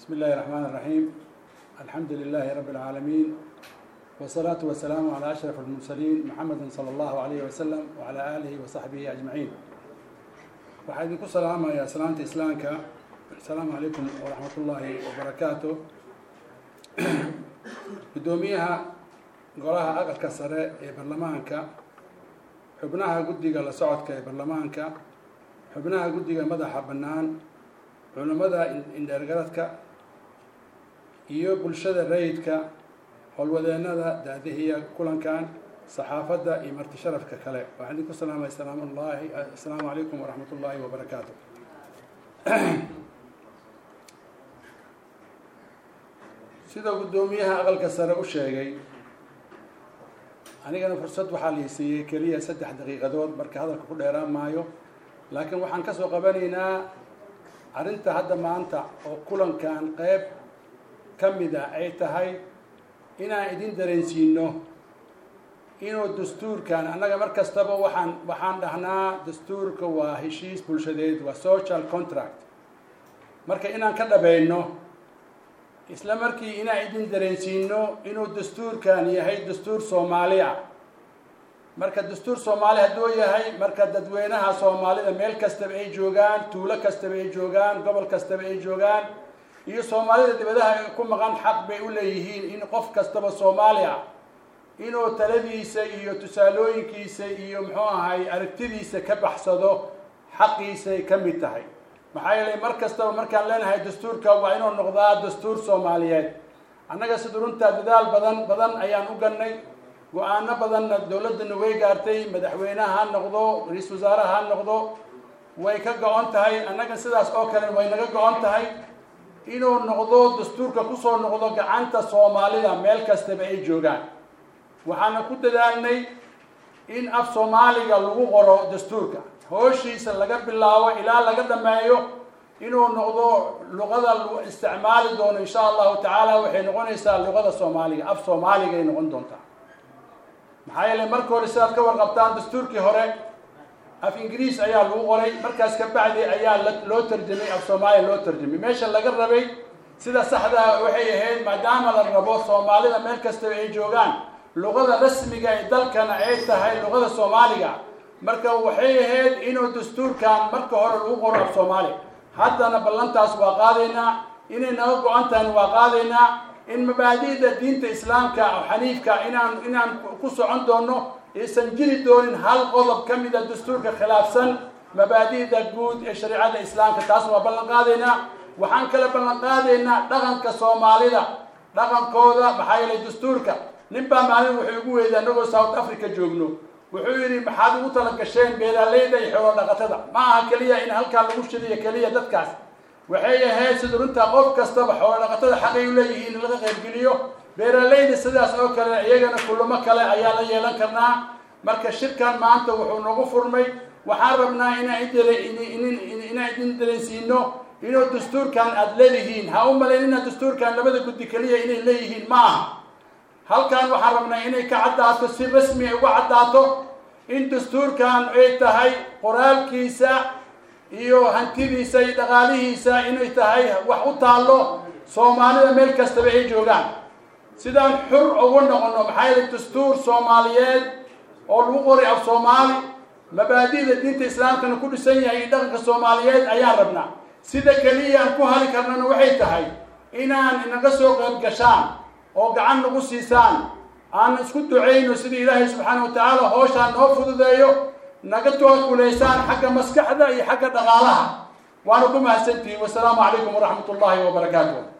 بسم الله الرحمن الرحيم. الحمد لله رب العالمين، والصلاة والسلام على أشرف المرسلين محمد صلى الله عليه وسلم وعلى آله وصحبه أجمعين. وحيدكم سلام يا سلامة إسلامك. السلام عليكم ورحمة الله وبركاته. بدوميها قراها أقل كسرة برلمانك، حبناها قديقة لسعودك برلمانك، حبناها قديقة مدح بنان، علماء إندرجاتك iyo bulshada rayidka howlwadeenada daadihiya kulankan saxaafada iyo marti sharafka kale waxaan idinku salaamay assalaamu alaykum wa rahmatullahi wa barakaatuh. sida gudoomiyaha aqalka sare u sheegay anigana fursad waxaa la siiyay kaliya 3 daqiiqadood marka hadalka ku dheeraan maayo, laakiin waxaan ka soo qabanaynaa arinta hadda maanta oo kulankan qayb kamida ay tahay inaan idin dareensiino inuu dastuurkan annaga markastaba waxaan dhahnaa dastuurka waa heshiis bulshadeed, waa social contract. marka inaan ka dhabayno isla markii inaan idin dareensiino inuu dastuurkan yahay dastuur Soomaali ah. marka dastuur Soomaali hadduu yahay marka dadweynaha Soomaalida meel kastaba ay joogaan, tuulo kastaba ay joogaan, gobol kastaba ay joogaan iyo Soomaalida dibadaha ku maqan xaq bay u leeyihiin in qof kastaba Soomaali ah inuu taladiisa iyo tusaalooyinkiisa iyo muxuu ahay aragtidiisa ka baxsado xaqiisa ay kamid tahay. maxaa yeelay mar kastaba markaan leenahay dastuurka waa inuu noqdaa dastuur Soomaaliyeed. annaga sidurunta dadaal badan ayaan u gannay, go'aano badanna dawladda way gaartay, madaxweynaha ha noqdo, ra'iisul wasaaraha ha noqdo, way ka go'an tahay. annaga sidaas oo kale way naga go'an tahay inuu noqdo dastuurka ku soo noqdo gacanta Soomaalida meel kastaba ay joogaan. waxaana ku dadaalnay in af Soomaaliga lagu qoro dastuurka, hooshiisa laga bilaabo ilaa laga dhameeyo inuu noqdo luqada lagu isticmaali doono insha Allah taala waxay noqonaysaa luqada Soomaaliga, af Soomaaliga ay noqon doontaa. maxaa yeelay markii hore sidaad ka warqabtaan dastuurkii hore af Ingiriis ayaa lagu qoray, markaas ka bacdi ayaa loo tarjumay af Soomaali loo tarjumay. meesha laga rabay sida saxda waxay ahayd maadaama la rabo Soomaalida meel kasta ay joogaan luqada rasmiga ee dalkana ay tahay luqada Soomaaliga, marka waxay ahayd inuu dastuurkan marka hore lagu qoro af Soomaali. haddana ballantaas waa qaadaynaa, inay naga go'antaan waa qaadaynaa in mabaadi'da diinta islaamka oo xaniifka inaan ku socon doono aysan jiri doonin hal qodob ka mid ah dastuurka khilaafsan mabaadi'da guud ee shariicada islaamka. taas waa ballan qaadaynaa. waxaan kala ballan qaadaynaa dhaqanka Soomaalida, dhaqankooda. maxaa yeelay dastuurka ninbaa maalin wuxuu ugu weeday anagoo South Africa joogno, wuxuu yidhi maxaad ugu tala gasheen beeralayda iyo xoolo dhaqatada? ma aha kaliya in halkaa lagu shiriyo kaliya dadkaas, waxay ahayd sida runta qof kastaba xoolo dhaqatada xaqay u leeyihiin in laga qaybgeliyo, beeralayda sidaas oo kale iyagana kulamo kale ayaa la yeelan karnaa. marka shirkan maanta wuxuu nagu furmay. waxaan rabnaa inaan idin dareensiino inuu dastuurkan aad leedihiin. ha u malaynina dastuurkan labada guddi kaliya inay leeyihiin, ma aha. halkan waxaan rabnaa inay ka caddaato, si rasmi ay uga caddaato in dastuurkan ay tahay qoraalkiisa iyo hantidiisa iyo dhaqaalihiisa inay tahay wax u taallo Soomaalida meel kastaba ay joogaan, sidaan xur ugu noqono. maxaa yeelay dastuur Soomaaliyeed oo lagu qoray af Soomaali, mabaadi'da diinta islaamkana ku dhisan yahay dhaqanka Soomaaliyeed ayaan rabnaa. sida kaliya aan ku hali karnana waxay tahay inaan inaga soo qayb gashaan oo gacan nagu siisaan, aan isku duceyno sida Ilaahay subxaanahu wa ta'ala hooshaan noo fududeeyo, naga tookuleysaan xagga maskaxda iyo xagga dhaqaalaha. waana ku mahadsantihiin. wassalaamu calaykum waraxmatullaahi wabarakaatuh.